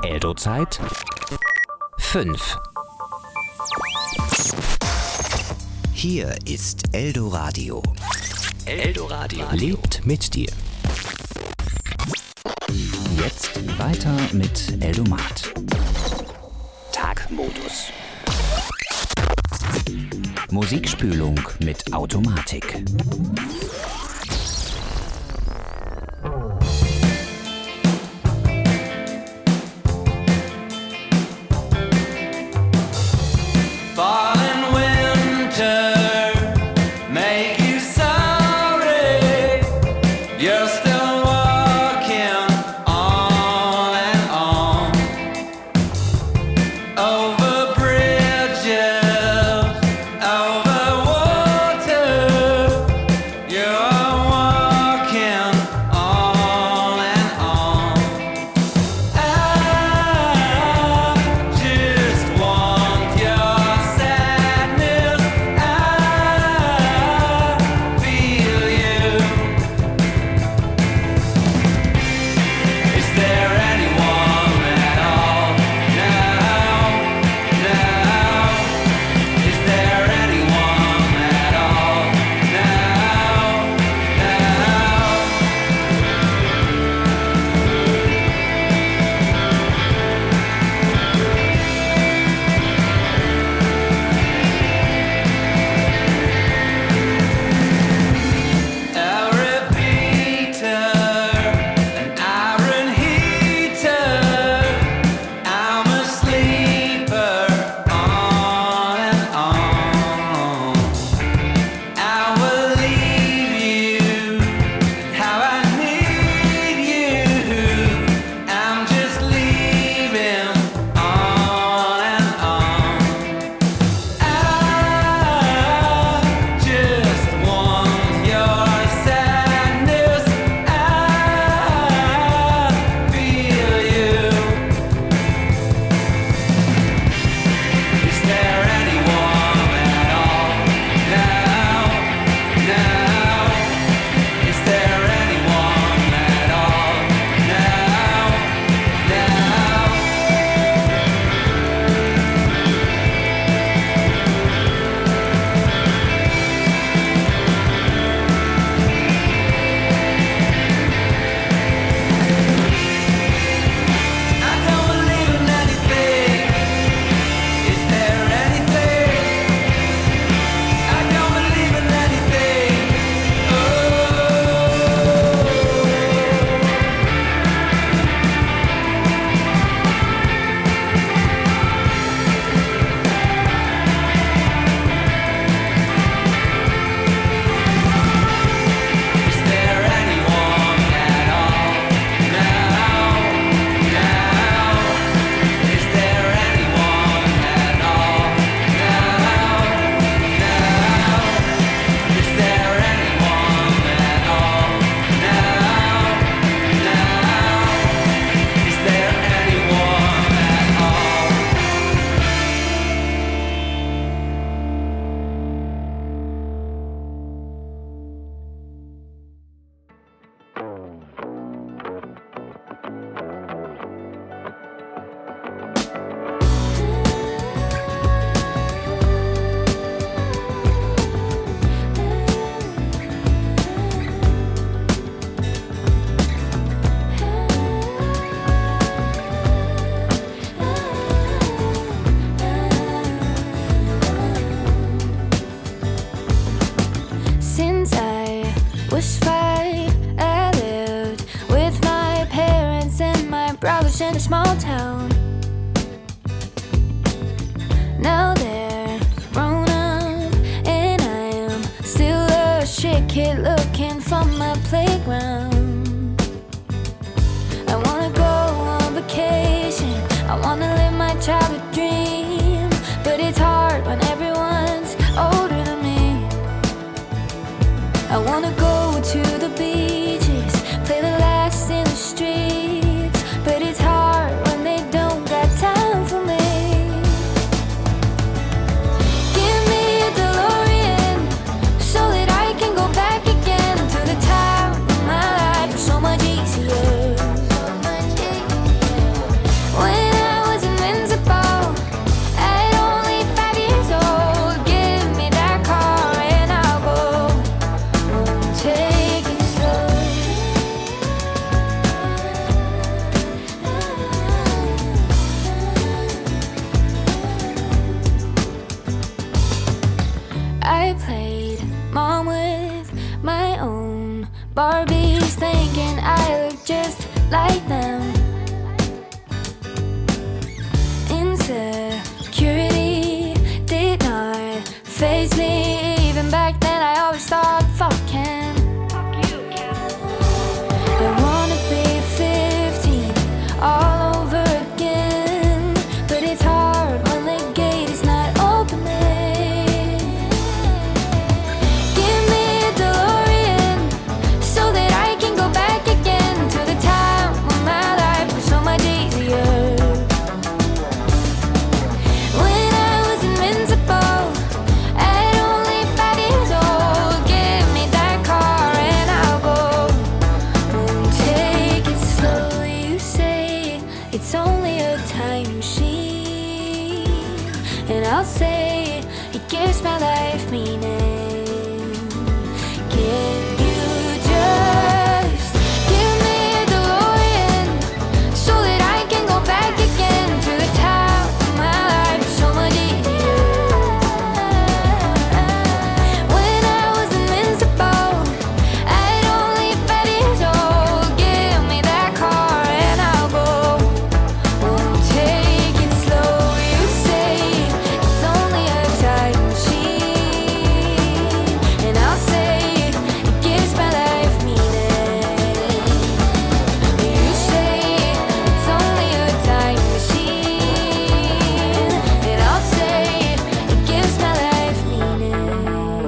Eldo-Zeit 5. Hier ist Eldoradio. Eldoradio lebt mit dir. Jetzt weiter mit Eldomat. Tagmodus. Musikspülung mit Automatik. In a small town. Now they're grown up, and I am still a shit kid looking for my playground. I wanna go on vacation, I wanna live my childhood dream, but it's hard when everyone's older than me. I wanna go to the beaches, play the last in the streets, but it's hard when they don't got time for me. Give me a DeLorean so that I can go back again to the time of my life. So much easier. When Barbies thinking I look just like them. Insecurity did not faze me. Even back then I always thought, fucking I wanna be 15 all over again. But it's hard when the gate is not opening. Give me a DeLorean so that I can go back again to the time when my life was so much easier. When I was invincible at only 5 years old. Give me that car and I'll go. Won't take it slow, you say. It's only a time machine. And I'll say it gives my life meaning. Can you just give me a DeLorean so that I can go back again to the time when my life was so much easier? When I was invincible at only 5 years old. Give me that car and I'll go. Won't take it slow, you say. It's only a time machine. And I'll say it gives my life meaning. You say it's only a time machine. And I'll say it gives my life meaning.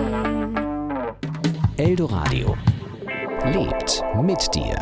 Eldoradio lebt mit dir.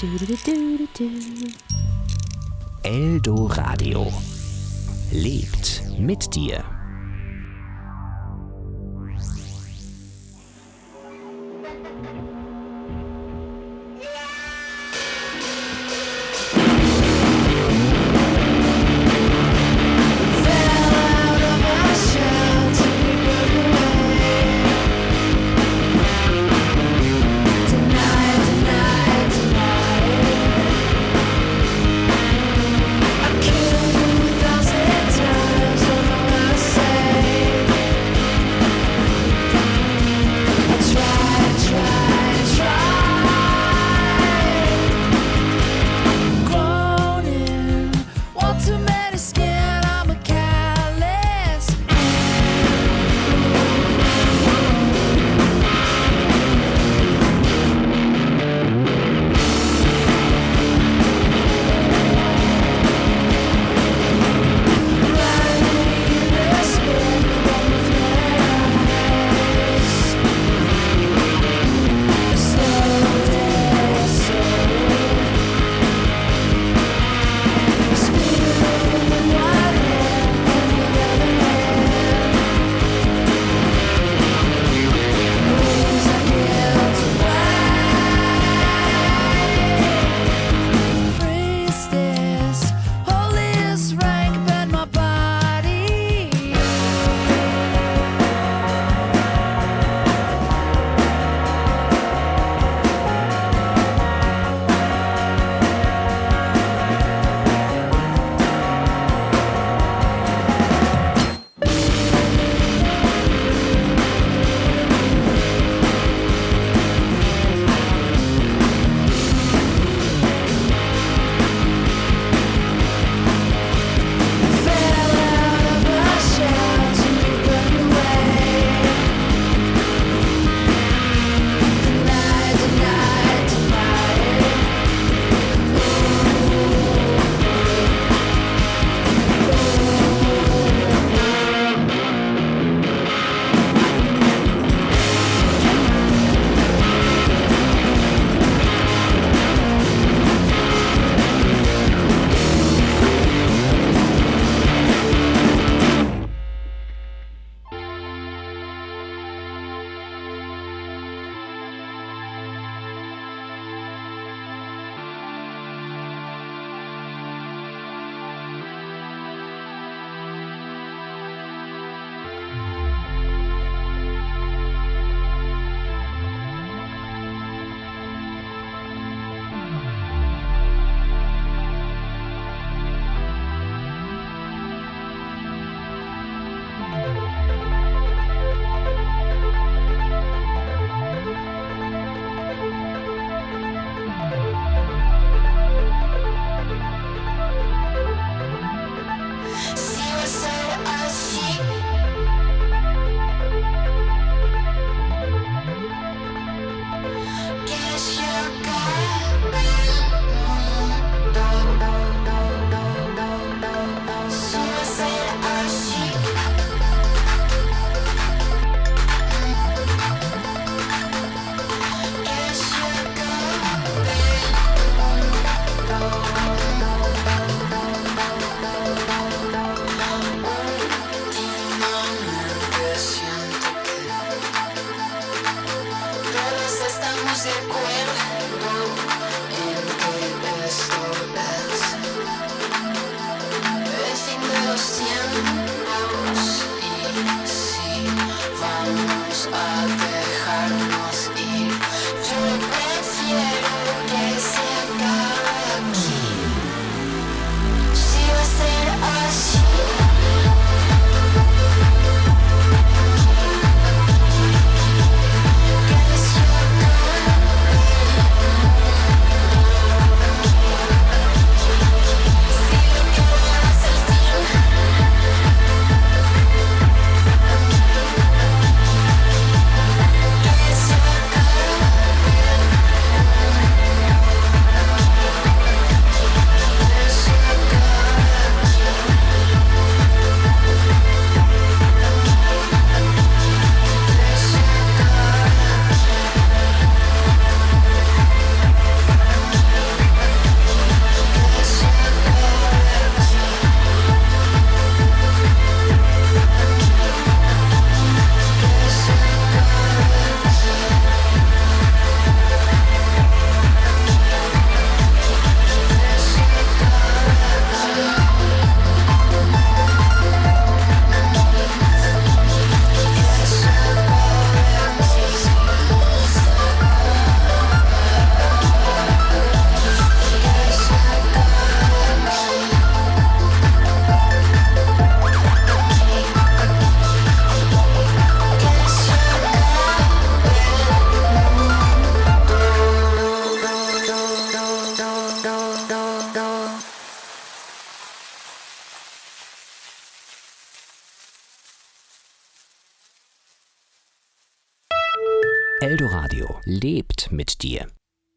Eldoradio. Lebt mit dir. I killed 1,000 times on the last Eldoradio lebt mit dir.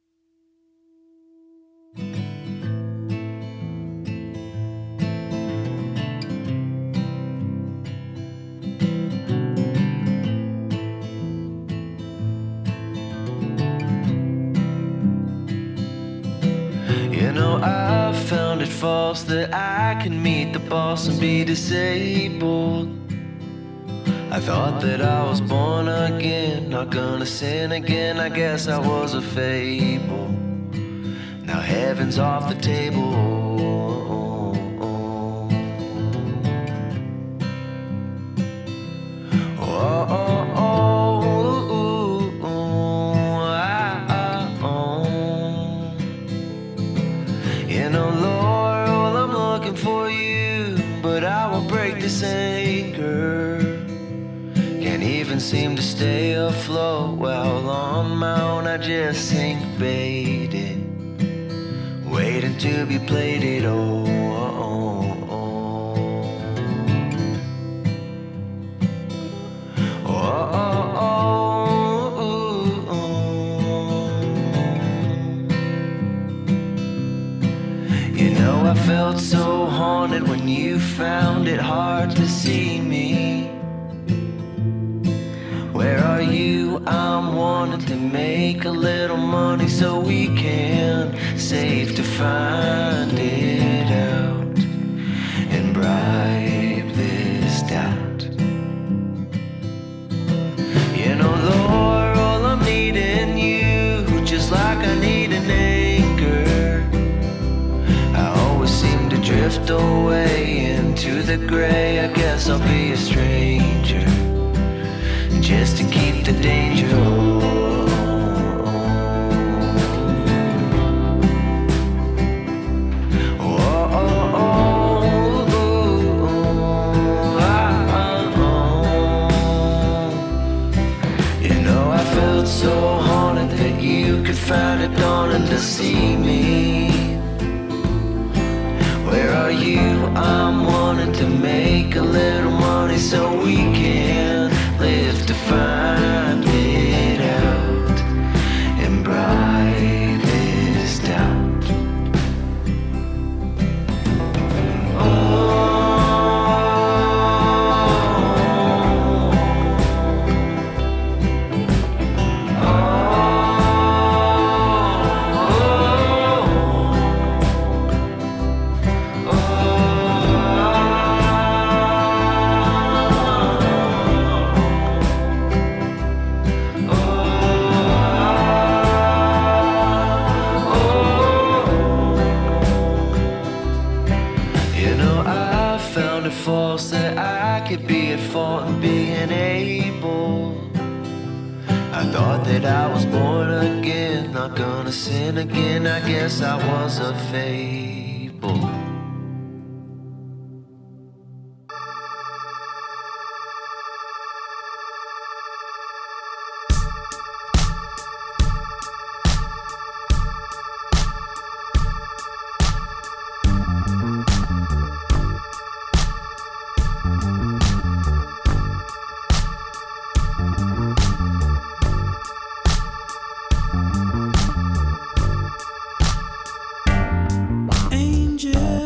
You know, I found it false that I can meet the boss and be disabled. I thought that I was born again, not gonna sin again. I guess I was a fable. Now heaven's off the table. You know, Lord, well, I'm looking for you, but I won't break this anchor. Can't even seem to stay afloat while on my own. I just sink baited, waiting to be plated. You know, I felt so haunted when you found it hard to see me. Where are you? I'm wanting to make a little money so we can save to find it out and bribe this doubt. You know, Lord, all I'm needing you, just like I need an anchor. I always seem to drift away into the gray. I guess I'll be a stranger just to keep the danger. You know, I felt so haunted that you could find it dawning to see me. Where are you? I'm wanting to make a little money so we can live to find it out and bribe this doubt. False that I could be at fault in being able. I thought that I was born again, not gonna sin again. I guess I was a fable. Angel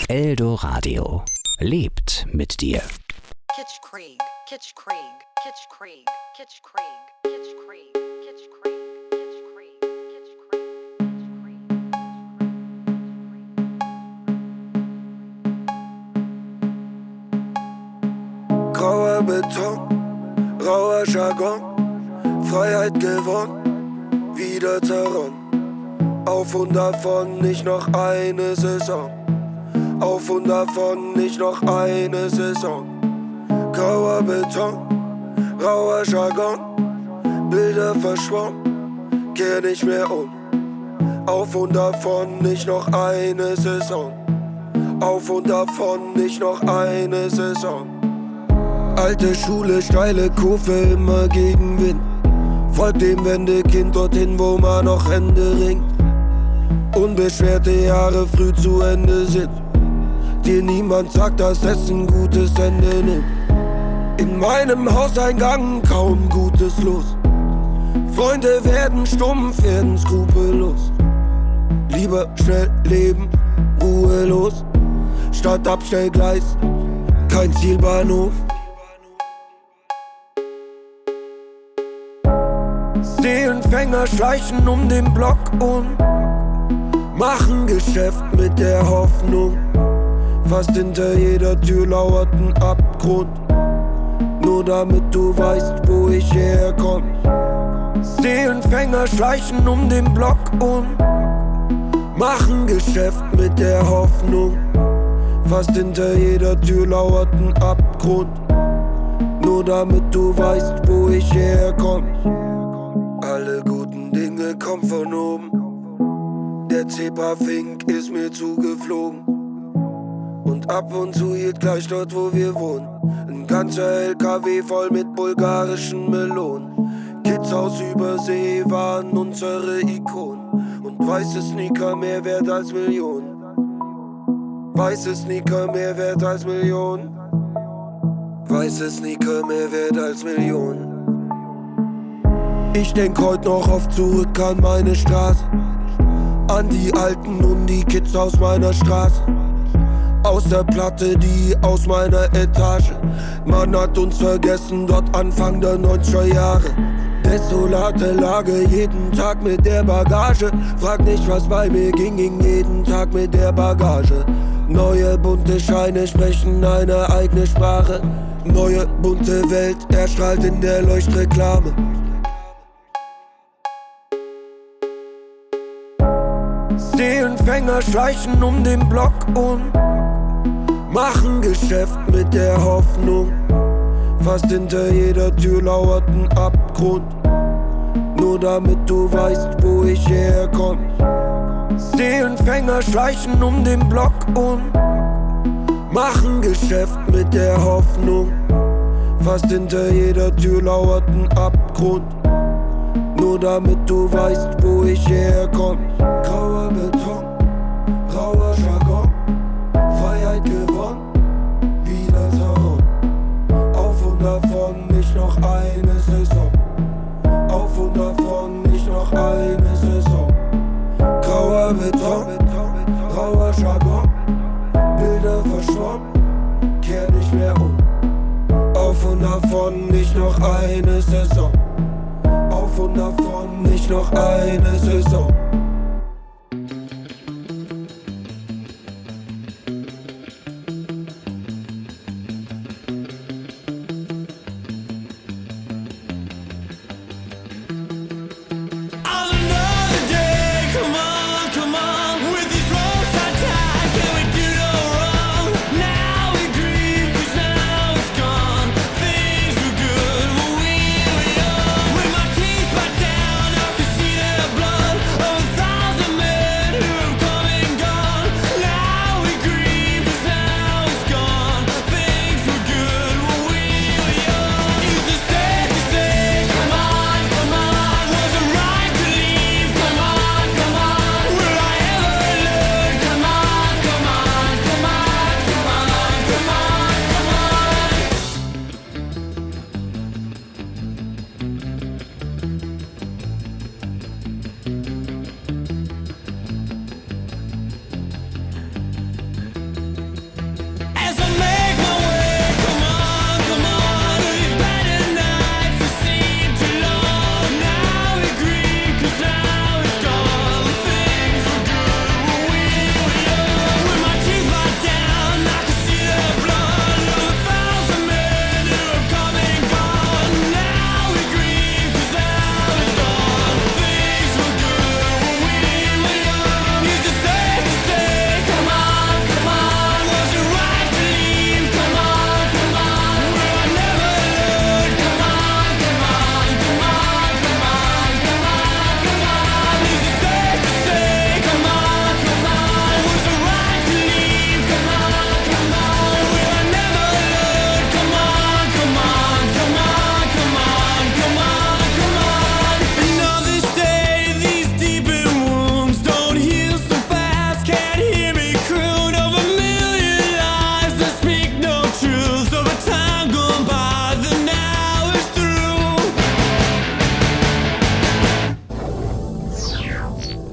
Eldoradio lebt mit dir. Kitschkrieg, Kitschkrieg, Kitschkrieg, Kitschkrieg, Kitschkrieg, Kitschkrieg, Kitschkrieg, Kitschkrieg. Grauer Beton, rauer Jargon, Freiheit gewonnen, wieder zerronnen. Auf und davon, nicht noch eine Saison. Auf und davon, nicht noch eine Saison. Grauer Beton, rauer Jargon, Bilder verschwommen, kehr nicht mehr um. Auf und davon, nicht noch eine Saison. Auf und davon, nicht noch eine Saison. Alte Schule, steile Kurve, immer gegen Wind. Folgt dem Wendekind dorthin, wo man noch Hände ringt. Unbeschwerte Jahre früh zu Ende sind. Dir niemand sagt, dass es ein gutes Ende nimmt. In meinem Hauseingang kaum Gutes los. Freunde werden stumpf, werden skrupellos. Lieber schnell leben, ruhelos. Statt Abstellgleis, kein Zielbahnhof. Seelenfänger schleichen um den Block und machen Geschäft mit der Hoffnung. Fast hinter jeder Tür lauert ein Abgrund. Nur damit du weißt, wo ich herkomm. Seelenfänger schleichen um den Block und machen Geschäft mit der Hoffnung. Fast hinter jeder Tür lauert ein Abgrund. Nur damit du weißt, wo ich herkomm. Alle guten Dinge kommen von oben. Der Zebrafink ist mir zugeflogen. Und ab und zu hielt gleich dort, wo wir wohnen, ein ganzer LKW voll mit bulgarischen Melonen. Kids aus Übersee waren unsere Ikonen. Und weiße Sneaker mehr wert als Millionen. Weiße Sneaker mehr wert als Millionen. Weiße Sneaker mehr wert als Millionen. Ich denk heut noch oft zurück an meine Straße. An die Alten und die Kids aus meiner Straße. Aus der Platte, die aus meiner Etage. Man hat uns vergessen, dort Anfang der 90er Jahre. Desolate Lage, jeden Tag mit der Bagage. Frag nicht, was bei mir ging jeden Tag mit der Bagage. Neue bunte Scheine sprechen eine eigene Sprache. Neue bunte Welt erstrahlt in der Leuchtreklame. Seelenfänger schleichen um den Block und machen Geschäft mit der Hoffnung. Fast hinter jeder Tür lauert ein Abgrund. Nur damit du weißt, wo ich herkomm. Seelenfänger schleichen um den Block und machen Geschäft mit der Hoffnung. Fast hinter jeder Tür lauert ein Abgrund. Nur damit du weißt, wo ich herkomm. Grauer Beton, rauer Jargon, Freiheit gewonnen, wieder zerronnen. Auf und davon, nicht noch eine Saison. Auf und davon, nicht noch eine Saison. Grauer Beton, rauer Jargon, Bilder verschwommen, kehr nicht mehr um. Auf und davon, nicht noch eine Saison. Auf und davon, nicht noch eine Saison. With my teeth back down, I can see their blood.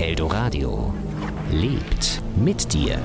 Eldoradio lebt mit dir.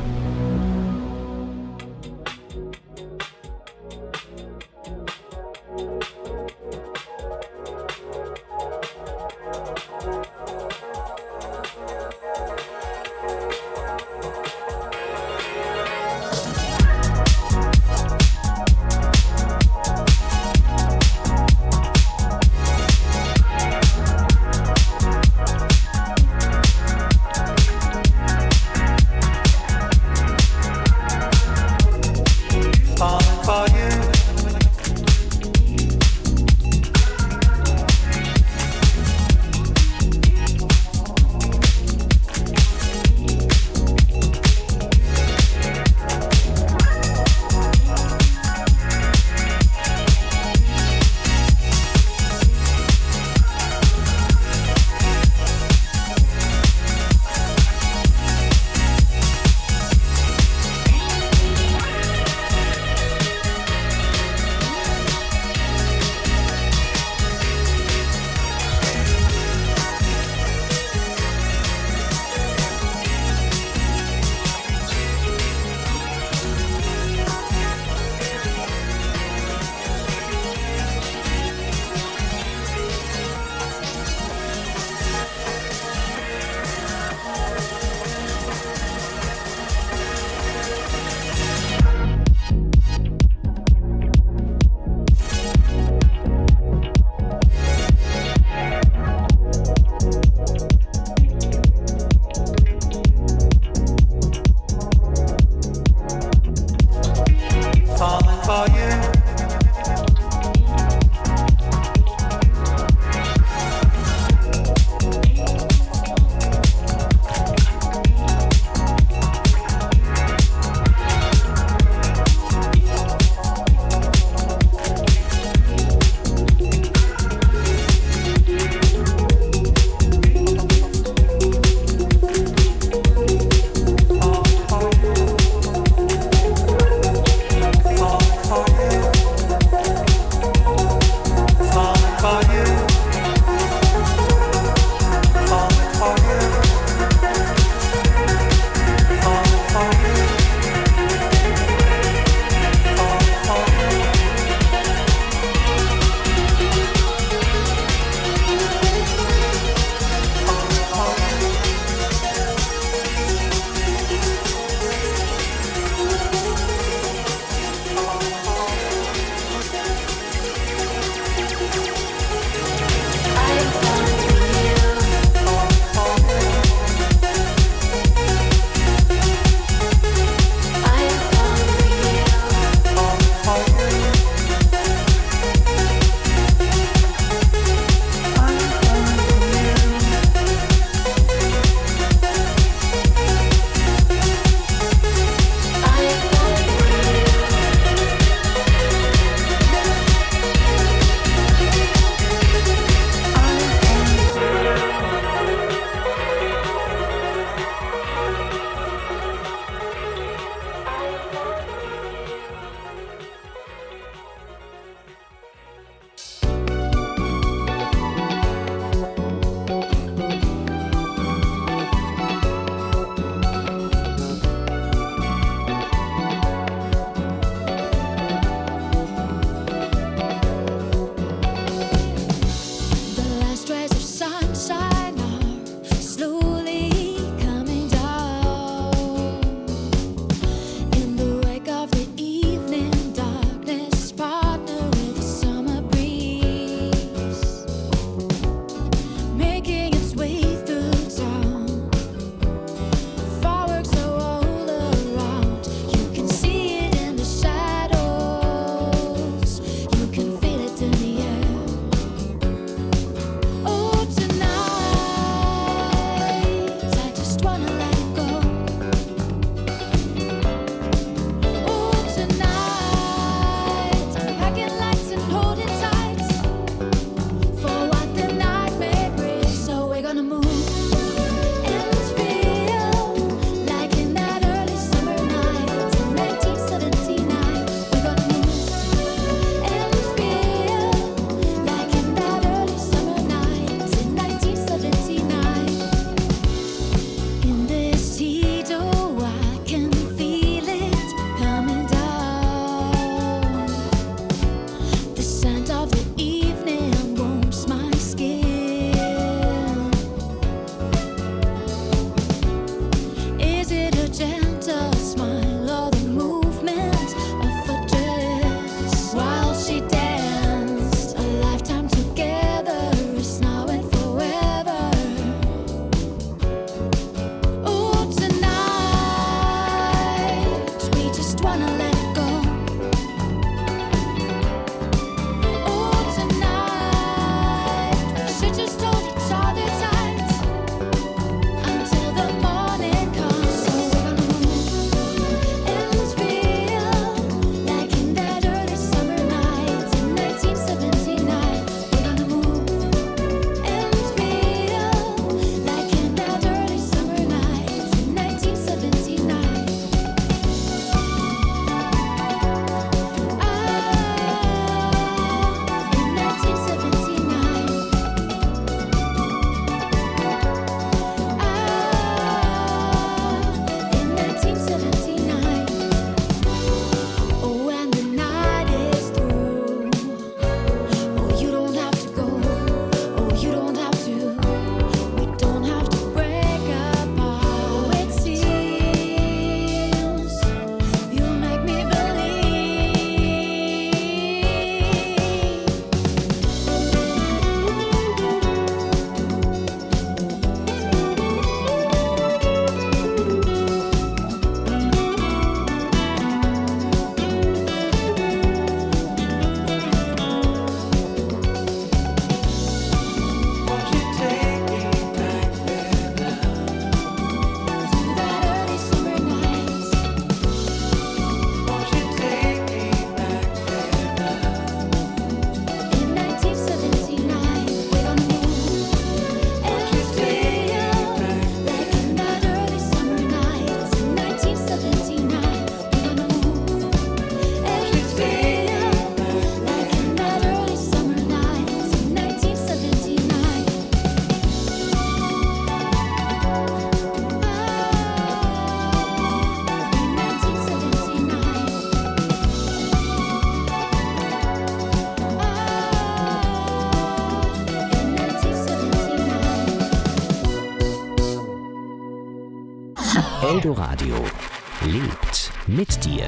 Eldoradio lebt mit dir.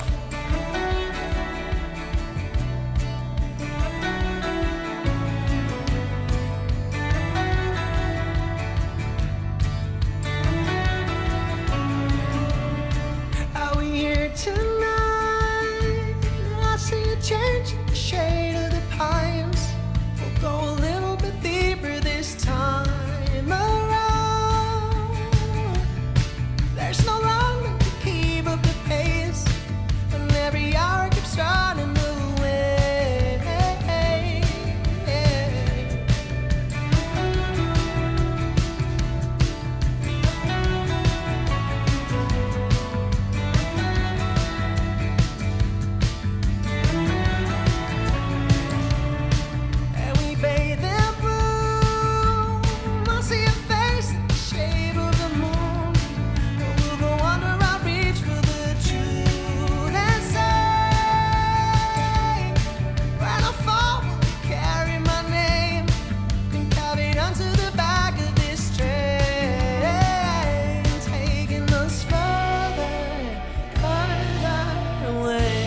Are we here tonight? I see a change in the shade of the pines. We'll go a little bit deeper this time around. There's no longer to keep up the pace, and every hour keeps running away. And we bathe in bloom. I see a face in the shape of the moon. We'll go under our reach for the truth and say, when I fall, will you carry my name and carve it onto the back of this train, taking us further, further away.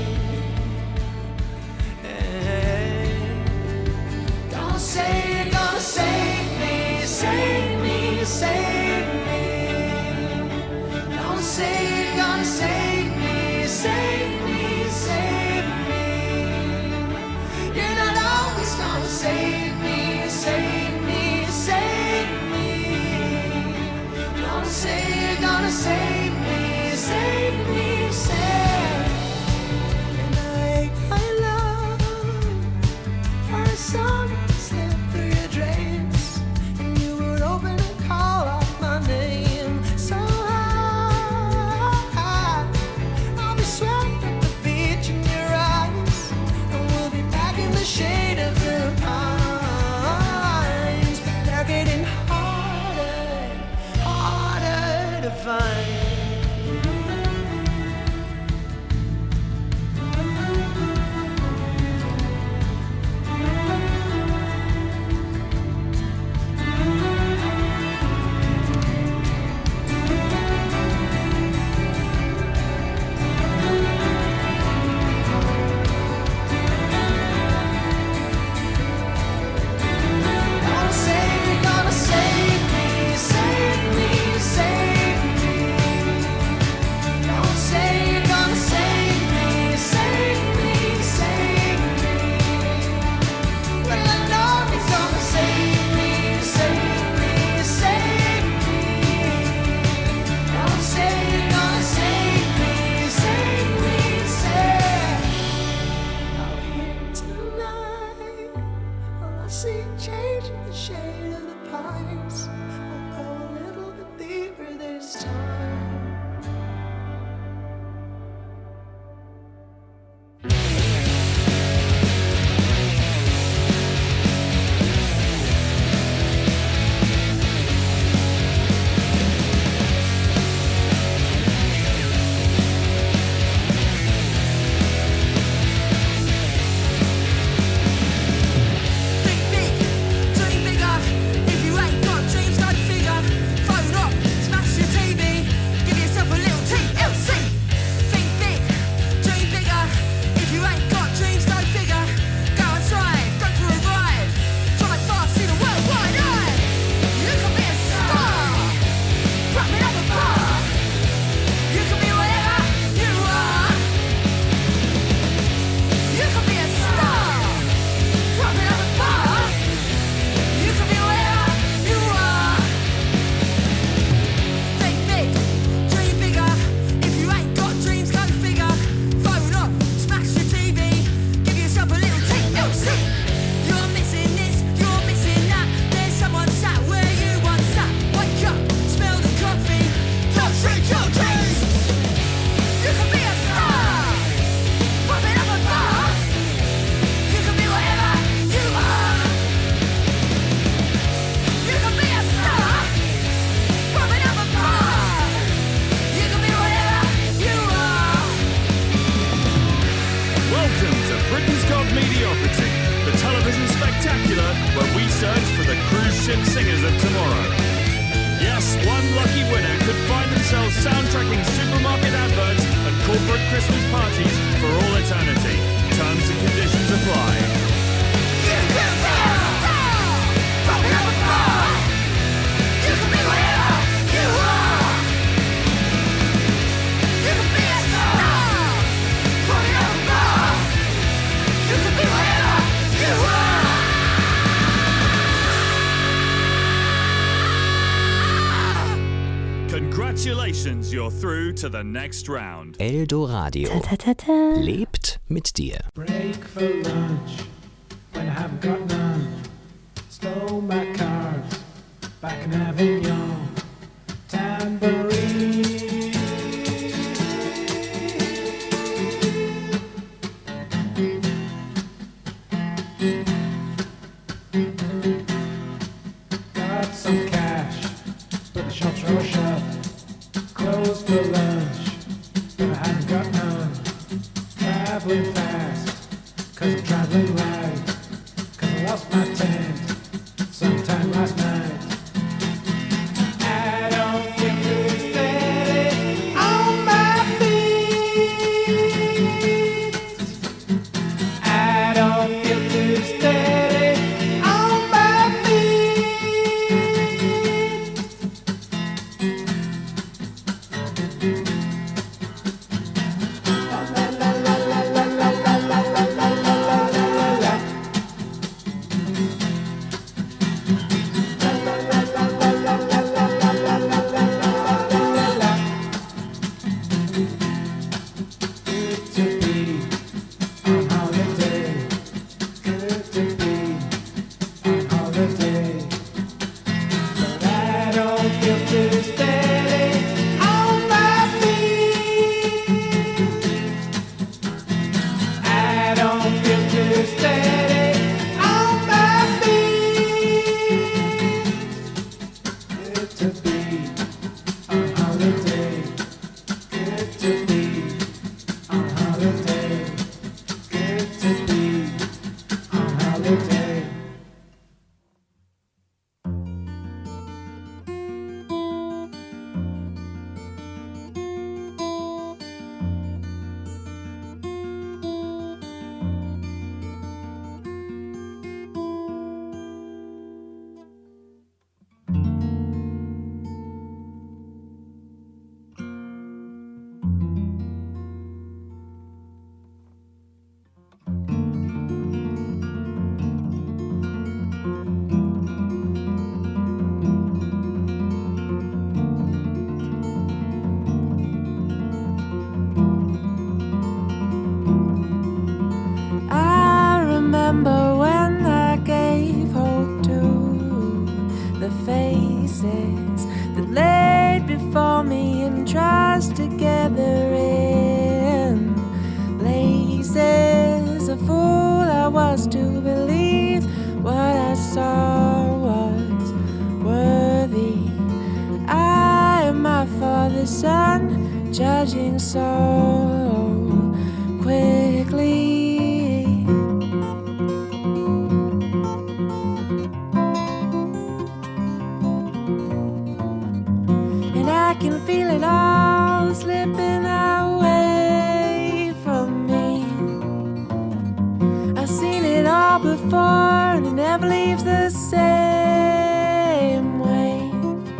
Don't say you're gonna save me, save me, save me. Don't say you're gonna save me, save me, save me. You're not always gonna save me, save me, save me. Don't say you're gonna save me, save me, save me. And I love for a song that slipped through your drapes, and you would open and call out my name so high. I'll be swept at the beach in your eyes, and we'll be back in the shade of the pines. But they're getting harder, harder to find. Don't say you're gonna save me, save me, save me. Don't say you're gonna save me, save me, save me. Well, I know he's gonna save me, save me, save me. Don't say you're gonna save me, save me, save me. Are we here tonight? Well, I see a change in the shade of the pines. We'll go a little bit deeper this time. Think big, dream bigger. If you ain't got dreams, go figure. Phone up, smash your TV, give yourself a little TLC. Think big, dream bigger. If you ain't got dreams, go figure. Go outside, go for a ride. Drive fast, see the world wide eye. You can be a star, wrap it up a bar. You can be whatever you are. You can be a star, wrap it up a bar. You can be whatever you are. Think big, dream bigger. If you ain't got dreams, go figure. Phone up, smash your TV, give yourself a little TLC. You're missing this, you're missing that. There's someone sat where you once sat. Wake up, smell the coffee, don't shake your dreams. You can be a star, wrap it up a bar. You can be whatever you are. You can be a star, wrap it up a bar. You can be whatever you are. Welcome to Britain's Got Mediocrity, the television spectacular where we search for the cruise ship singers of tomorrow. Yeah, Alas, one lucky winner could find themselves soundtracking supermarket adverts and corporate Christmas parties for all eternity. Terms and conditions apply. You can be a star from heaven far. You can be whatever you are. You can be a star from heaven far. You can be whatever you are. Congratulations, you're through to the next round. Eldoradio Ta-ta-ta-ta. lebt mit dir. Break for lunch when I haven't got none. Stole my cards back in Avignon. Tambourine. Got some cash, but the shops are all shut. Closed for lunch, but I haven't got none. Traveling fast, cause I'm traveling light. Cause I lost my tent sometime last night. I don't get too steady on my feet. I don't get too steady on my feet. Good to be on holiday. Good to be on holiday. But I don't feel too steady on my feet. I don't feel too steady on my feet. Good to be on holiday. Good to be on holiday. Good to be on holiday. I remember when I gave hope to the faces that laid before me and trust together in places. A fool I was to believe what I saw was worthy. I am my father's son, judging so quickly. And I can feel it all slipping away from me. I've seen it all before and it never leaves the same way.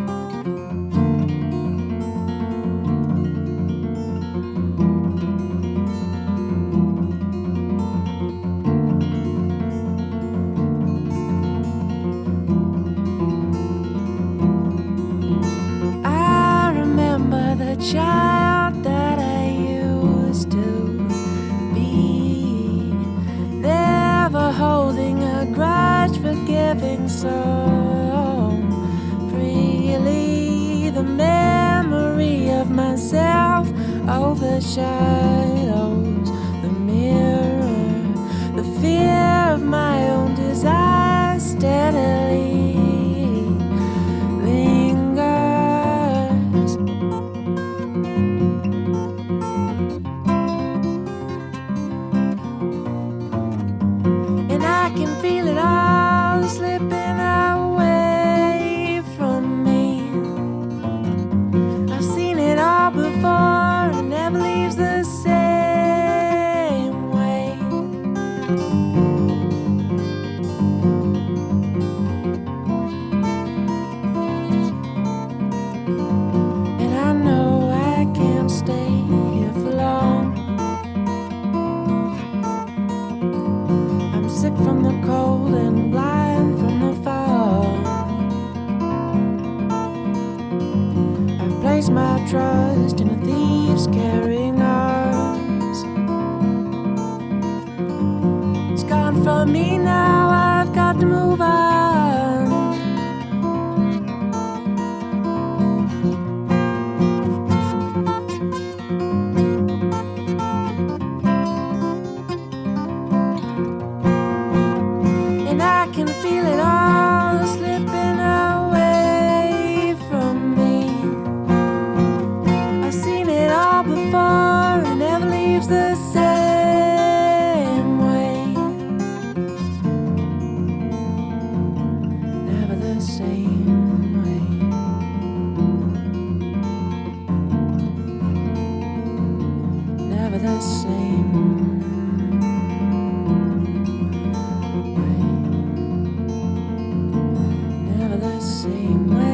I remember the child that I used to be, never holding a grudge, forgiving so freely. The memory of myself overshadows the mirror. The fear of my own desire steadily lingers. And I can feel it all slipping away from me. place my trust in a thief's carrying arms. It's gone from me now, I've got to move on. And I can feel it all slipping away from me. I've seen it all before, it never leaves the same way. Never the same way. Never the same way. Never the same way.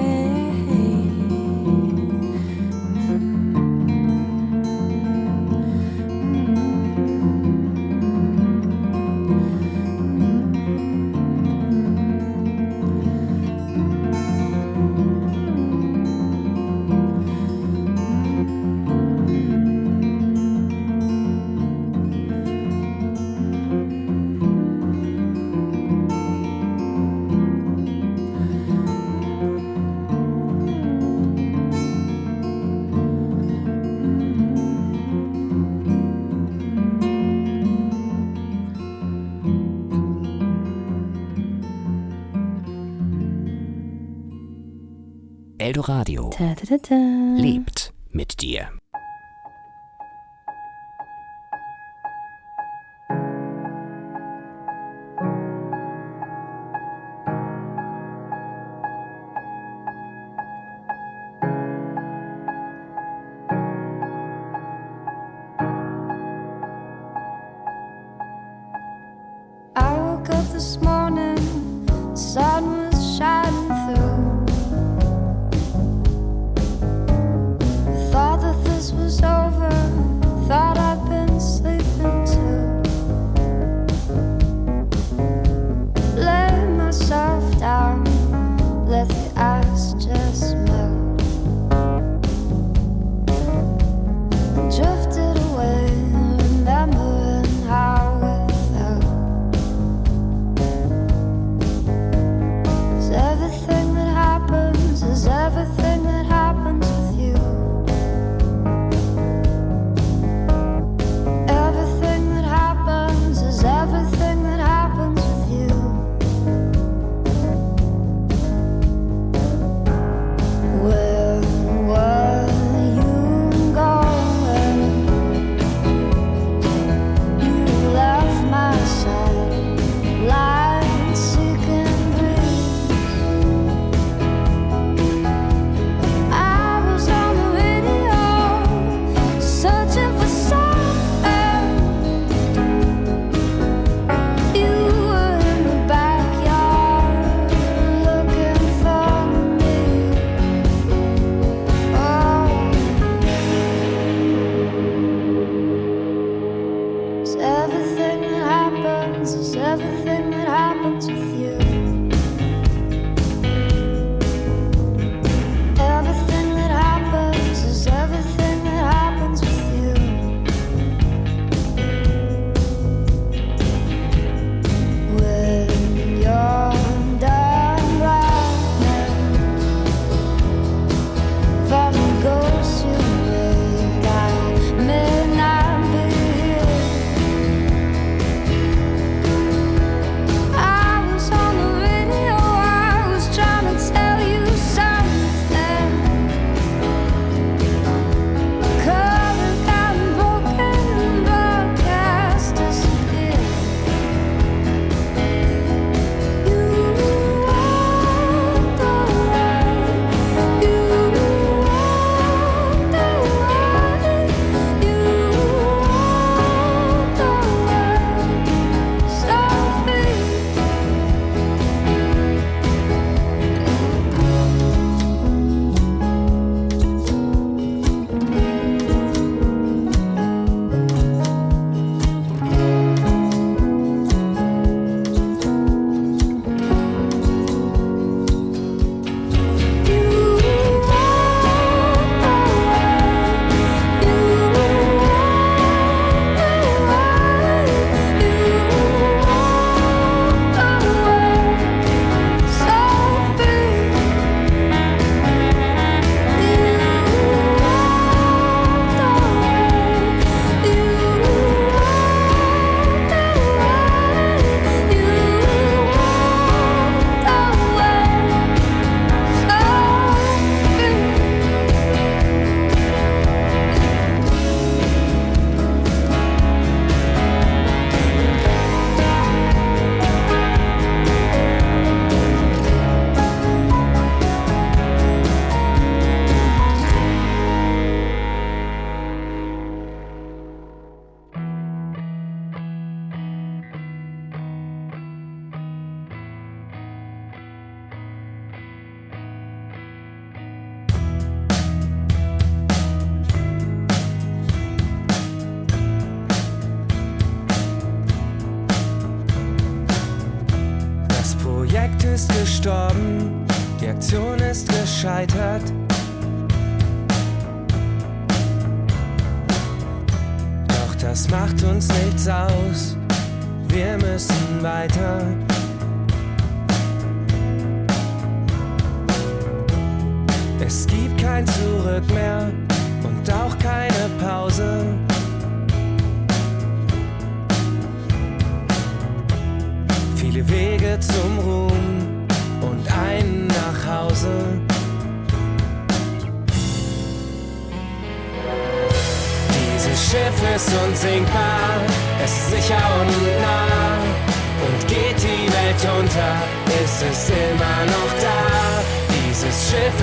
Eldoradio lebt mit dir. I woke up this morning, the sun was shining through. Thought that this was over, thought I'd been sleeping too. Let myself down, let the ice just melt. Drifted away, remembering how it felt. gestorben, die Aktion ist gescheitert. Doch das macht uns nichts aus, wir müssen weiter. Es gibt kein Zurück mehr und auch keine Pause. Viele Wege zum Ruhm und einen nach Hause. Dieses Schiff ist unsinkbar, es ist sicher und nah. Und geht die Welt unter, ist es immer noch da. Dieses Schiff